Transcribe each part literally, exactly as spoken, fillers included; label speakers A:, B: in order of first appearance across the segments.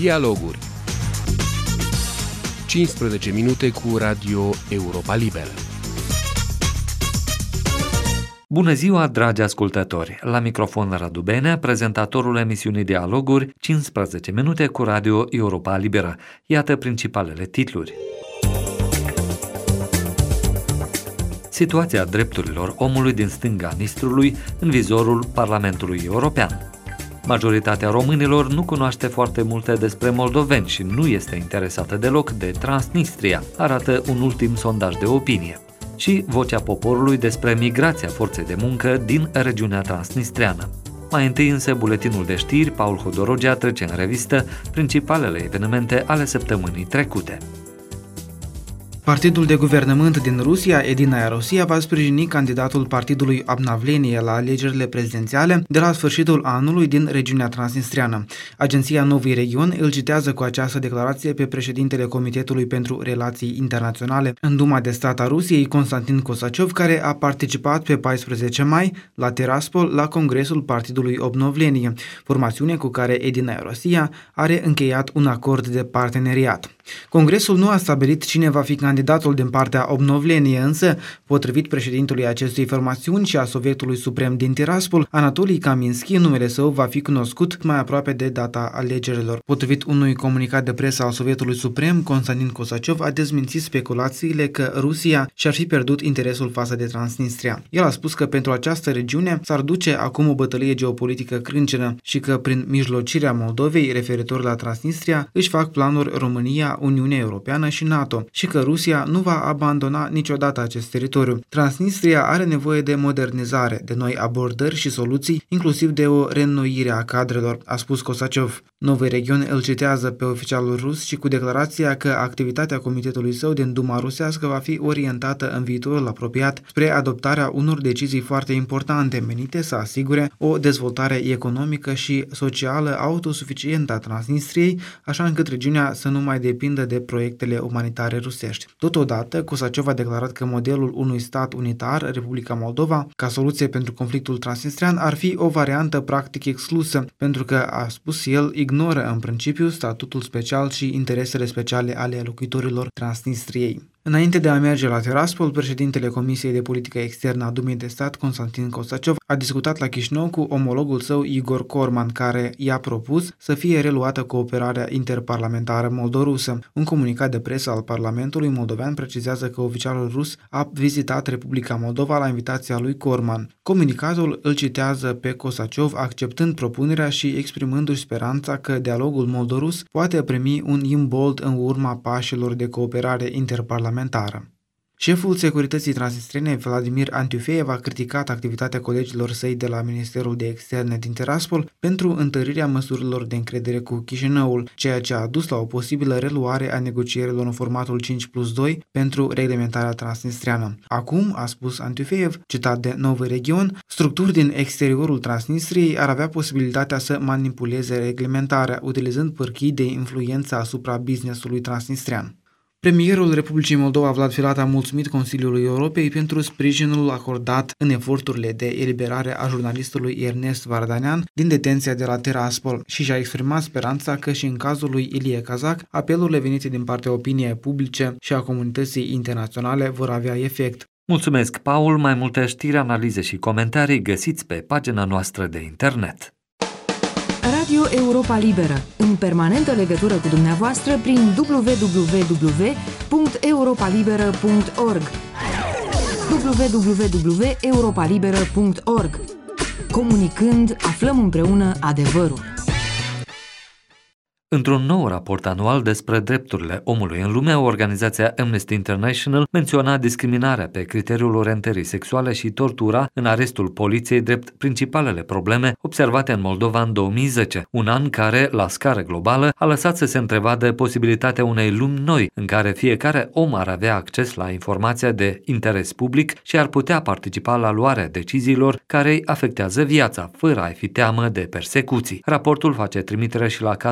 A: Dialoguri. cincisprezece minute cu Radio Europa Liberă.
B: Bună ziua, dragi ascultători! La microfon Radu Benea, prezentatorul emisiunii Dialoguri, cincisprezece minute cu Radio Europa Liberă. Iată principalele titluri. Situația drepturilor omului din stânga Nistrului în vizorul Parlamentului European. Majoritatea românilor nu cunoaște foarte multe despre moldoveni și nu este interesată deloc de Transnistria, arată un ultim sondaj de opinie. Și vocea poporului despre migrația forței de muncă din regiunea transnistreană. Mai întâi însă buletinul de știri, Paul Hodorogea trece în revistă principalele evenimente ale săptămânii trecute.
C: Partidul de guvernământ din Rusia, Edinaia Rosia, va sprijini candidatul partidului Obnovlenie la alegerile prezidențiale de la sfârșitul anului din regiunea transnistreană. Agenția Novui Region îl citează cu această declarație pe președintele Comitetului pentru Relații Internaționale în Duma de Stat a Rusiei, Constantin Kosaciov, care a participat pe paisprezece mai la Tiraspol la Congresul Partidului Obnovlenie, formațiune cu care Edinaia Rosia are încheiat un acord de parteneriat. Congresul nu a stabilit cine va fi candidatul din partea Obnovlenie, însă, potrivit președintelui acestei formațiuni și a Sovietului Suprem din Tiraspol, Anatolii Kaminski, numele său va fi cunoscut mai aproape de data alegerilor. Potrivit unui comunicat de presă al Sovietului Suprem, Constantin Kosaciov a dezmințit speculațiile că Rusia și-ar fi pierdut interesul față de Transnistria. El a spus că pentru această regiune s-ar duce acum o bătălie geopolitică crâncenă și că prin mijlocirea Moldovei referitor la Transnistria își fac planuri România, Uniunea Europeană și NATO și că Rusia nu va abandona niciodată acest teritoriu. Transnistria are nevoie de modernizare, de noi abordări și soluții, inclusiv de o reînnoire a cadrelor, a spus Kosaciov. Novui Region îl citează pe oficialul rus și cu declarația că activitatea comitetului său din Duma rusească va fi orientată în viitorul apropiat spre adoptarea unor decizii foarte importante menite să asigure o dezvoltare economică și socială autosuficientă a Transnistriei, așa încât regiunea să nu mai depindă de proiectele umanitare rusești. Totodată, Kosaciov a declarat că modelul unui stat unitar, Republica Moldova, ca soluție pentru conflictul transnistrian, ar fi o variantă practic exclusă, pentru că, a spus el, ignoră în principiu statutul special și interesele speciale ale locuitorilor Transnistriei. Înainte de a merge la Tiraspol, președintele Comisiei de Politică Externă a Dumei de Stat, Constantin Kosaciov, a discutat la Chișinău cu omologul său Igor Corman, care i-a propus să fie reluată cooperarea interparlamentară moldorusă. Un comunicat de presă al Parlamentului moldovean precizează că oficialul rus a vizitat Republica Moldova la invitația lui Corman. Comunicatul îl citează pe Kosaciov acceptând propunerea și exprimându-și speranța că dialogul moldorus poate primi un imbold în urma pașilor de cooperare interparlamentară. Șeful Securității Transnistrene, Vladimir Antiufeev, a criticat activitatea colegilor săi de la Ministerul de Externe din Tiraspol pentru întărirea măsurilor de încredere cu Chișinăul, ceea ce a dus la o posibilă reluare a negocierilor în formatul cinci plus doi pentru reglementarea transnistreană. Acum, a spus Antiufeev, citat de Novui Region, structuri din exteriorul Transnistriei ar avea posibilitatea să manipuleze reglementarea, utilizând pârghii de influență asupra business-ului transnistrean. Premierul Republicii Moldova, Vlad Filat, a mulțumit Consiliului Europei pentru sprijinul acordat în eforturile de eliberare a jurnalistului Ernest Vardanyan din detenția de la Tiraspol și și-a exprimat speranța că și în cazul lui Ilie Kazak, apelurile venite din partea opiniei publice și a comunității internaționale vor avea efect.
B: Mulțumesc, Paul! Mai multe știri, analize și comentarii găsiți pe pagina noastră de internet.
D: Radio Europa Liberă, în permanentă legătură cu dumneavoastră prin w w w punct europa liberă punct org w w w punct europa liberă punct org. Comunicând, aflăm împreună adevărul.
B: Într-un nou raport anual despre drepturile omului în lume, organizația Amnesty International menționa discriminarea pe criteriul orientării sexuale și tortura în arestul poliției drept principalele probleme observate în Moldova în două mii zece, un an care, la scară globală, a lăsat să se întrevadă posibilitatea unei lumi noi, în care fiecare om ar avea acces la informația de interes public și ar putea participa la luarea deciziilor care îi afectează viața, fără a fi teamă de persecuții. Raportul face trimitere și la cazul jurnalistului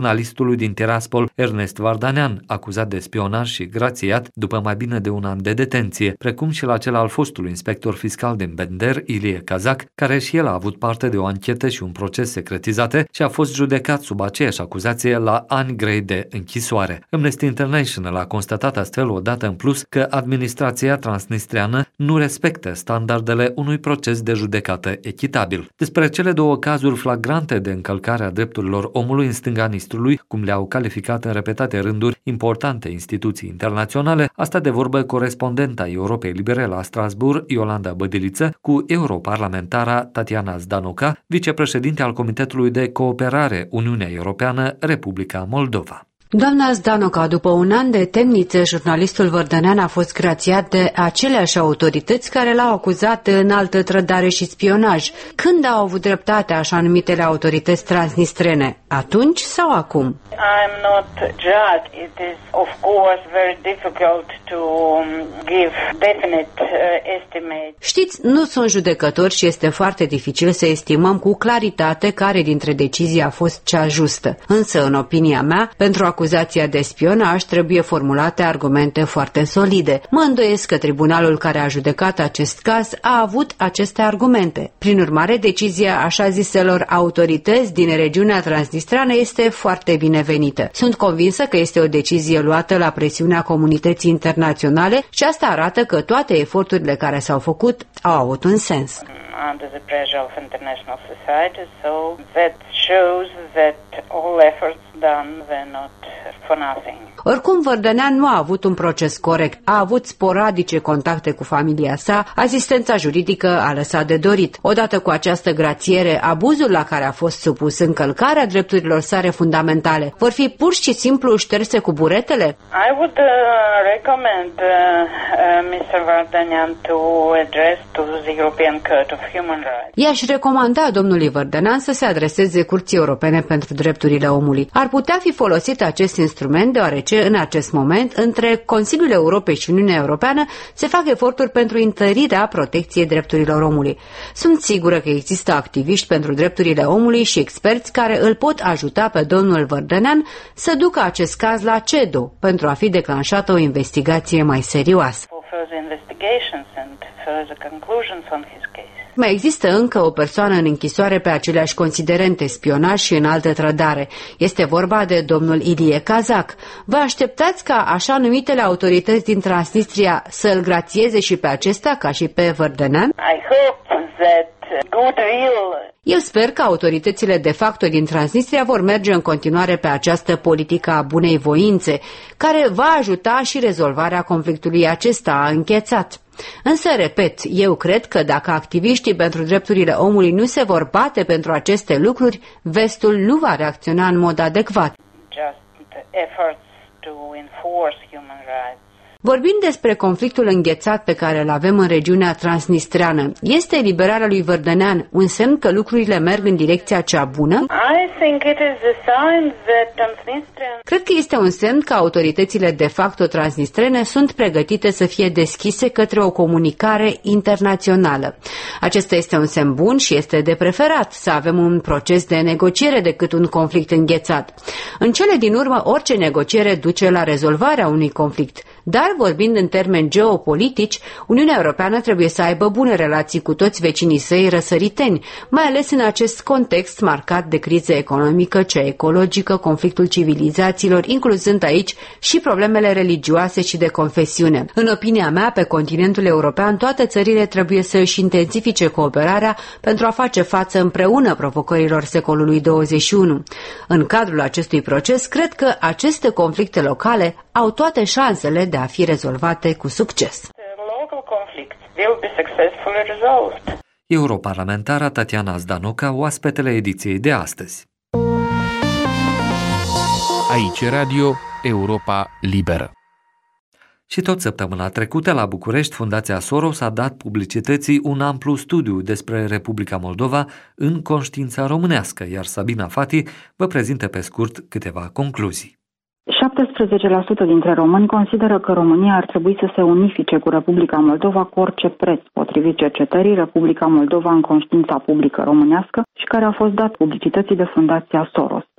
B: jurnalistului din Tiraspol, Ernest Vardanean, acuzat de spionaj și grațiat după mai bine de un an de detenție, precum și la cel al fostului inspector fiscal din Bender, Ilie Kazak, care și el a avut parte de o anchetă și un proces secretizate și a fost judecat sub aceeași acuzație la ani grei de închisoare. Amnesty International a constatat astfel o dată în plus că administrația transnistreană nu respectă standardele unui proces de judecată echitabil. Despre cele două cazuri flagrante de încălcare a drepturilor omului în stânga Nistrului, cum le-au calificat în repetate rânduri importante instituții internaționale, a stat de vorbă corespondenta Europei Libere la Strasbourg, Iolanda Bădiliță, cu europarlamentara Tatiana Zdanoca, vicepreședinte al Comitetului de Cooperare Uniunea Europeană, Republica Moldova.
E: Doamna Zdanoca, după un an de temniță, jurnalistul Vărdanean a fost grațiat de aceleași autorități care l-au acuzat de înaltă trădare și spionaj. Când au avut dreptate așa numitele autorități transnistrene? Atunci sau acum?
F: I'm not judge. It is of course very difficult to give definite uh, estimate.
E: Știți, nu sunt judecători și este foarte dificil să estimăm cu claritate care dintre decizii a fost cea justă. Însă, în opinia mea, pentru acuzația de spionaj trebuie formulate argumente foarte solide. Mă îndoiesc că tribunalul care a judecat acest caz a avut aceste argumente. Prin urmare, decizia așa ziselor autorități din regiunea transnistreană este foarte binevenită. Sunt convinsă că este o decizie luată la presiunea comunității internaționale și asta arată că toate eforturile care s-au făcut au avut un sens.
F: Under the pressure of international society, so that shows that all efforts done were not for nothing.
E: Oricum, Vărdanean nu a avut un proces corect. A avut sporadice contacte cu familia sa, asistența juridică a lăsat de dorit. Odată cu această grațiere, abuzul la care a fost supus, încălcarea drepturilor sale fundamentale, vor fi pur și simplu șterse cu buretele?
F: I would uh, recommend uh, uh, mister Vardanean to address to the European Court of Human Rights.
E: I-aș recomanda domnului Vărdanean să se adreseze Curții Europene pentru Drepturile Omului. Ar putea fi folosit acest instrument deoarece în acest moment între Consiliul Europei și Uniunea Europeană se fac eforturi pentru întărirea protecției drepturilor omului. Sunt sigură că există activiști pentru drepturile omului și experți care îl pot ajuta pe domnul Vărdanean să ducă acest caz la C E D O pentru a fi declanșată o investigație mai serioasă. Mai există încă o persoană în închisoare pe aceleași considerente, spionaj și înaltă trădare. Este vorba de domnul Ilie Kazak. Vă așteptați ca așa numitele autorități din Transnistria să-l grațieze și pe acesta ca și pe Vărdanean?
F: I hope that goodwill.
E: Eu sper că autoritățile de facto din Transnistria vor merge în continuare pe această politică a bunei voințe, care va ajuta și rezolvarea conflictului acesta înghețat. Însă, repet, eu cred că dacă activiștii pentru drepturile omului nu se vor bate pentru aceste lucruri, vestul nu va reacționa în mod adecvat.
F: Just efforts to enforce human rights.
E: Vorbind despre conflictul înghețat pe care îl avem în regiunea transnistreană, este eliberarea lui Vărdanean un semn că lucrurile merg în direcția cea bună?
F: I think it is a sign that Transnistrian...
E: Cred că este un semn că autoritățile de facto transnistrene sunt pregătite să fie deschise către o comunicare internațională. Acesta este un semn bun și este de preferat să avem un proces de negociere decât un conflict înghețat. În cele din urmă, orice negociere duce la rezolvarea unui conflict. Dar, vorbind în termeni geopolitici, Uniunea Europeană trebuie să aibă bune relații cu toți vecinii săi răsăriteni, mai ales în acest context marcat de criză economică, cea ecologică, conflictul civilizațiilor, incluzând aici și problemele religioase și de confesiune. În opinia mea, pe continentul european, toate țările trebuie să își intensifice cooperarea pentru a face față împreună provocărilor secolului douăzeci și unu. În cadrul acestui proces, cred că aceste conflicte locale au toate șansele de a fi rezolvate cu succes.
B: Europarlamentara Tatiana Zdanoca, oaspetele ediției de astăzi.
A: Aici Radio Europa Liberă.
B: Și tot săptămâna trecută, la București, Fundația Soros a dat publicității un amplu studiu despre Republica Moldova în conștiința românească, iar Sabina Fati vă prezintă pe scurt câteva concluzii.
G: șaptesprezece la sută dintre români consideră că România ar trebui să se unifice cu Republica Moldova cu orice preț, potrivit cercetării Republica Moldova în conștiința publică românească și care a fost dat publicității de Fundația Soros.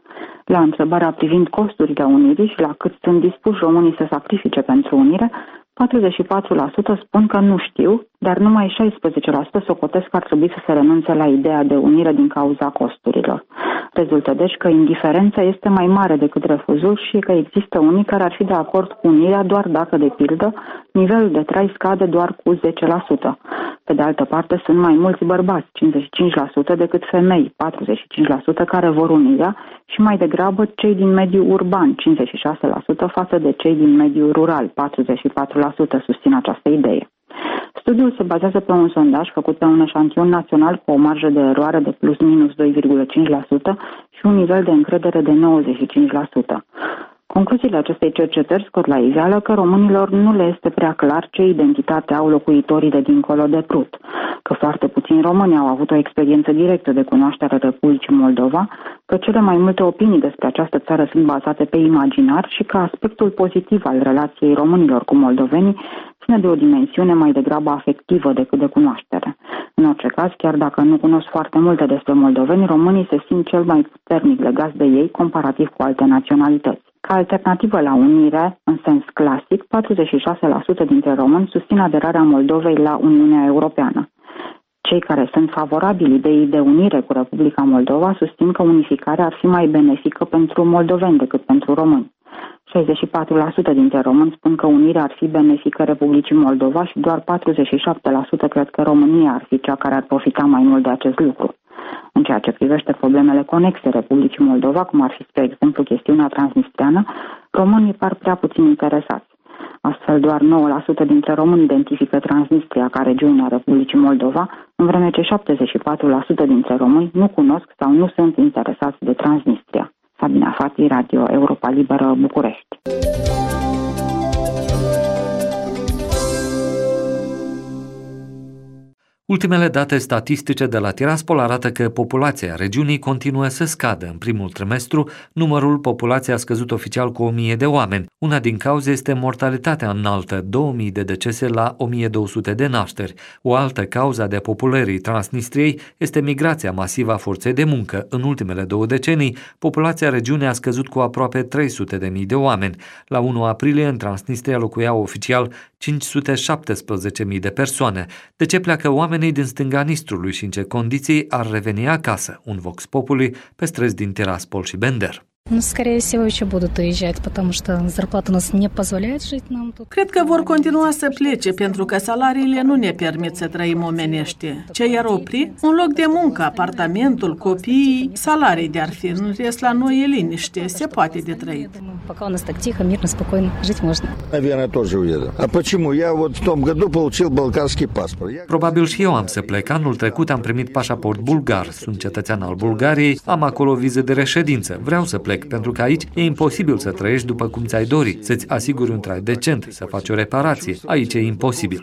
G: La întrebarea privind costurile unirii și la cât sunt dispuși românii să sacrifice pentru unire, patruzeci și patru la sută spun că nu știu, dar numai șaisprezece la sută socotesc că ar trebui să se renunțe la ideea de unire din cauza costurilor. Rezultă deci că indiferența este mai mare decât refuzul și că există unii care ar fi de acord cu unirea doar dacă, de pildă, nivelul de trai scade doar cu zece la sută. Pe de altă parte, sunt mai mulți bărbați, cincizeci și cinci la sută, decât femei, patruzeci și cinci la sută, care vor unirea și mai degrabă cei din mediul urban, cincizeci și șase la sută, față de cei din mediul rural, patruzeci și patru la sută susțin această idee. Studiul se bazează pe un sondaj făcut pe un eșantion național cu o marjă de eroare de plus minus doi virgulă cinci la sută și un nivel de încredere de nouăzeci și cinci la sută. Concluziile acestei cercetări scot la iveală că românilor nu le este prea clar ce identitate au locuitorii de dincolo de Prut, că foarte puțini români au avut o experiență directă de cunoaștere a Republicii Moldova, că cele mai multe opinii despre această țară sunt bazate pe imaginar și că aspectul pozitiv al relației românilor cu moldovenii ține de o dimensiune mai degrabă afectivă decât de cunoaștere. În orice caz, chiar dacă nu cunosc foarte multe despre moldoveni, românii se simt cel mai puternic legați de ei comparativ cu alte naționalități. Ca alternativă la unire, în sens clasic, patruzeci și șase la sută dintre români susțin aderarea Moldovei la Uniunea Europeană. Cei care sunt favorabili ideii de unire cu Republica Moldova susțin că unificarea ar fi mai benefică pentru moldoveni decât pentru români. șaizeci și patru la sută dintre români spun că unirea ar fi benefică Republicii Moldova și doar patruzeci și șapte la sută cred că România ar fi cea care ar profita mai mult de acest lucru. În ceea ce privește problemele conexe Republicii Moldova, cum ar fi, spre exemplu, chestiunea transnistreană, românii par prea puțin interesați. Astfel, doar nouă la sută dintre români identifică Transnistria ca regiune a Republicii Moldova, în vreme ce șaptezeci și patru la sută dintre români nu cunosc sau nu sunt interesați de Transnistria. Sabina Fati, Radio Europa Liberă, București.
B: Ultimele date statistice de la Tiraspol arată că populația regiunii continuă să scadă. În primul trimestru, numărul populației a scăzut oficial cu o mie de oameni. Una din cauze este mortalitatea înaltă, două mii de decese la o mie două sute de nașteri. O altă cauză a depopulării Transnistriei este migrația masivă a forței de muncă. În ultimele două decenii, populația regiunii a scăzut cu aproape trei sute de mii de oameni. La unu aprilie, în Transnistria locuiau oficial cinci sute șaptesprezece mii de persoane. De ce pleacă oamenii din stânga Nistrului și în ce condiții ar reveni acasă? Un vox populi pe străzi din Tiraspol și Bender.
H: Ну, скорее всего, еще будут уезжать, потому что зарплата нас не позволяет жить нам тут.
I: Cred că vor continua să plece, pentru că salariile nu ne permit să trăim omenește. Ce i-ar opri? Un loc de muncă, apartamentul, copiii, salarii de-ar fi. În rest, la noi e liniște, se poate de trăit.
H: Пока у нас так тихо, мирно, спокойно жить можно.
J: Наверное, тоже уеду. А почему? Я вот в том году получил болгарский паспорт.
B: Probabil și eu am să plec. Anul trecut am primit pașaport bulgar. Sunt cetățean al Bulgariei, am acolo viză de reședință. Vreau să plec, pentru că aici e imposibil să trăiești după cum ți-ai dori, să-ți asiguri un trai decent, să faci o reparație. Aici e imposibil.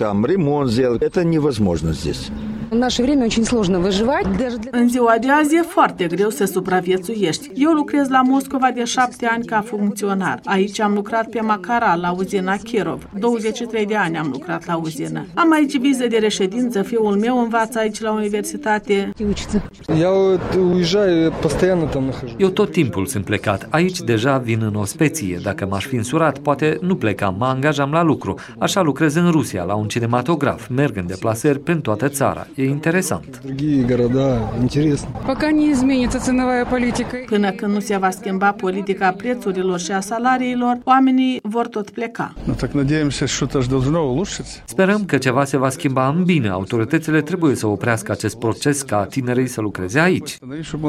I: În ziua de azi e foarte greu să supraviețuiești. Eu lucrez la Moscova de șapte ani ca funcționar. Aici am lucrat pe Macara, la uzina Kirov. douăzeci și trei de ani am lucrat la uzină. Am aici viză de reședință, fiul meu învață aici la universitate.
B: Eu tot timpul sunt plecat. Aici deja vin în ospeție. Dacă m-aș fi însurat, poate nu plecam, mă angajam la lucru. Așa lucrez în Rusia, la un cinematograf. Merg în deplasări prin toată țara. E interesant.
I: Până când nu se va schimba politica prețurilor și a salariilor, oamenii vor tot pleca.
B: Sperăm că ceva se va schimba în bine. Autoritățile trebuie să oprească acest proces ca tinerii să lucreze aici.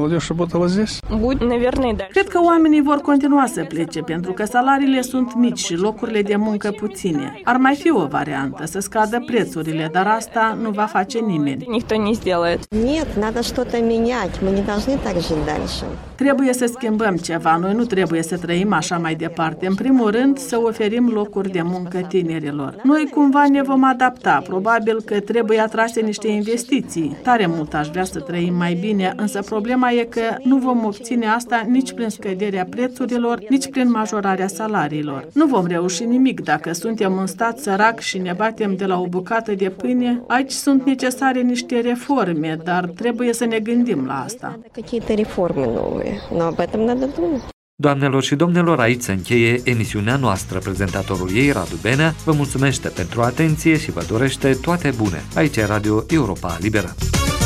I: Cred că oamenii vor continua să plece, pentru că salariile sunt mici și locurile de muncă puține. Ar mai fi o variantă, să scadă prețurile, dar asta nu va face nimeni. Trebuie să schimbăm ceva, noi nu trebuie să trăim așa mai departe. În primul rând, să oferim locuri de muncă tinerilor. Noi cumva ne vom adapta, probabil că trebuie atrase niște investiții. Tare mult aș vrea să trăim mai bine, însă problema e că nu vom obține asta nici nici prin scăderea prețurilor, nici prin majorarea salariilor. Nu vom reuși nimic dacă suntem un stat sărac și ne batem de la o bucată de pâine. Aici sunt necesare niște reforme, dar trebuie să ne gândim la asta.
B: Doamnelor și domnilor, aici se încheie emisiunea noastră. Prezentatorul ei, Radu Benea, vă mulțumește pentru atenție și vă dorește toate bune. Aici e Radio Europa Liberă.